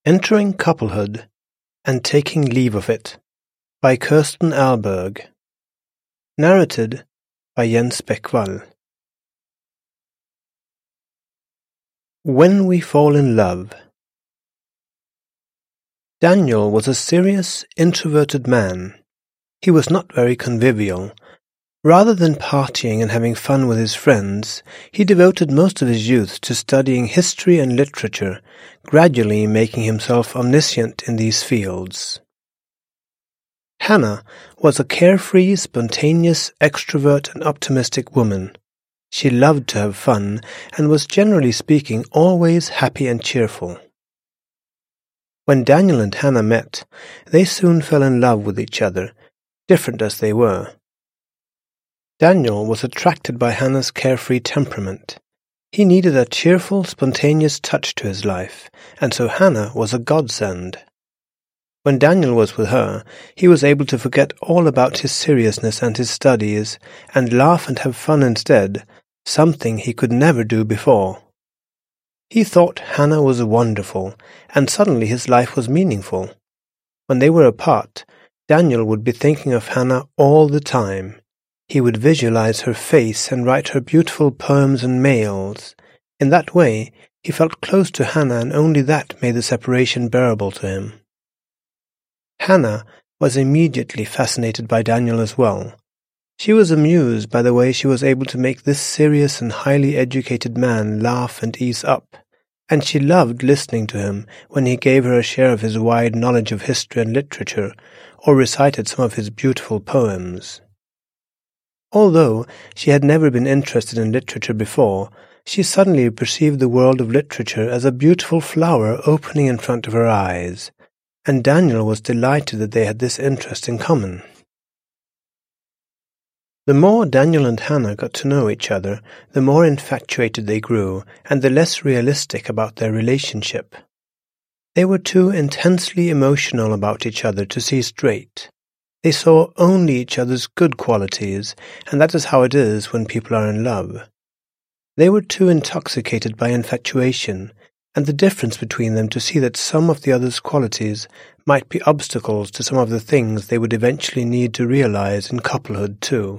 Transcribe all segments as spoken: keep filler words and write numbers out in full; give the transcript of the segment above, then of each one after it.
Entering Couplehood and Taking Leave of It by Kirsten Ahlberg. Narrated by Jens Beckvall. When We Fall in Love. Daniel was a serious, introverted man. He was not very convivial. Rather than partying and having fun with his friends, he devoted most of his youth to studying history and literature, gradually making himself omniscient in these fields. Hannah was a carefree, spontaneous, extrovert and optimistic woman. She loved to have fun and was, generally speaking, always happy and cheerful. When Daniel and Hannah met, they soon fell in love with each other, different as they were. Daniel was attracted by Hannah's carefree temperament. He needed a cheerful, spontaneous touch to his life, and so Hannah was a godsend. When Daniel was with her, he was able to forget all about his seriousness and his studies, and laugh and have fun instead, something he could never do before. He thought Hannah was wonderful, and suddenly his life was meaningful. When they were apart, Daniel would be thinking of Hannah all the time. He would visualize her face and write her beautiful poems and mails. In that way, he felt close to Hannah, and only that made the separation bearable to him. Hannah was immediately fascinated by Daniel as well. She was amused by the way she was able to make this serious and highly educated man laugh and ease up, and she loved listening to him when he gave her a share of his wide knowledge of history and literature, or recited some of his beautiful poems. Although she had never been interested in literature before, she suddenly perceived the world of literature as a beautiful flower opening in front of her eyes, and Daniel was delighted that they had this interest in common. The more Daniel and Hannah got to know each other, the more infatuated they grew, and the less realistic about their relationship. They were too intensely emotional about each other to see straight. They saw only each other's good qualities, and that is how it is when people are in love. They were too intoxicated by infatuation, and the difference between them to see that some of the other's qualities might be obstacles to some of the things they would eventually need to realize in couplehood too.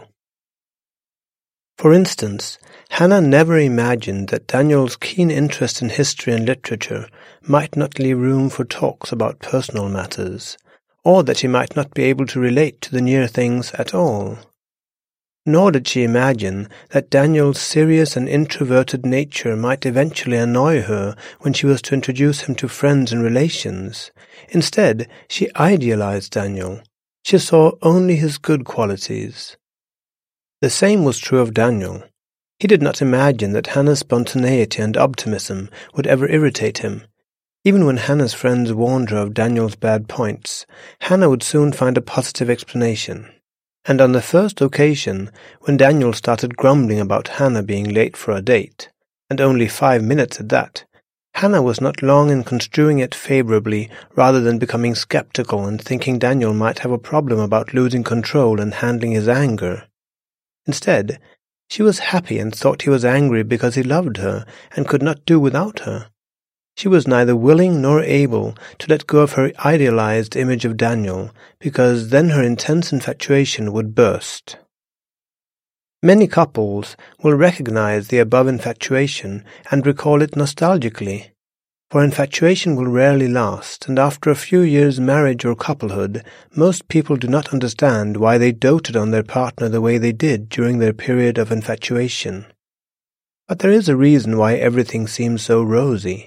For instance, Hannah never imagined that Daniel's keen interest in history and literature might not leave room for talks about personal matters, or that he might not be able to relate to the near things at all. Nor did she imagine that Daniel's serious and introverted nature might eventually annoy her when she was to introduce him to friends and relations. Instead, she idealized Daniel. She saw only his good qualities. The same was true of Daniel. He did not imagine that Hannah's spontaneity and optimism would ever irritate him. Even when Hannah's friends warned her of Daniel's bad points, Hannah would soon find a positive explanation. And on the first occasion, when Daniel started grumbling about Hannah being late for a date, and only five minutes at that, Hannah was not long in construing it favorably rather than becoming skeptical and thinking Daniel might have a problem about losing control and handling his anger. Instead, she was happy and thought he was angry because he loved her and could not do without her. She was neither willing nor able to let go of her idealized image of Daniel, because then her intense infatuation would burst. Many couples will recognize the above infatuation and recall it nostalgically, for infatuation will rarely last, and after a few years' marriage or couplehood, most people do not understand why they doted on their partner the way they did during their period of infatuation. But there is a reason why everything seems so rosy.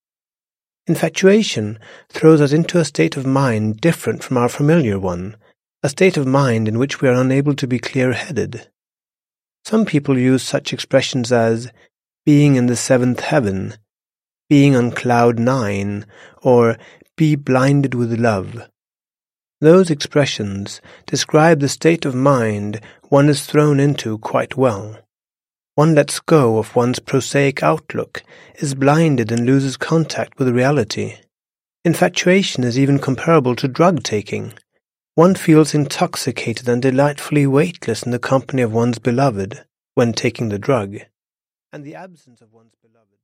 Infatuation throws us into a state of mind different from our familiar one, a state of mind in which we are unable to be clear-headed. Some people use such expressions as being in the seventh heaven, being on cloud nine, or be blinded with love. Those expressions describe the state of mind one is thrown into quite well. One lets go of one's prosaic outlook, is blinded and loses contact with reality. Infatuation is even comparable to drug-taking. One feels intoxicated and delightfully weightless in the company of one's beloved when taking the drug, and the absence of one's beloved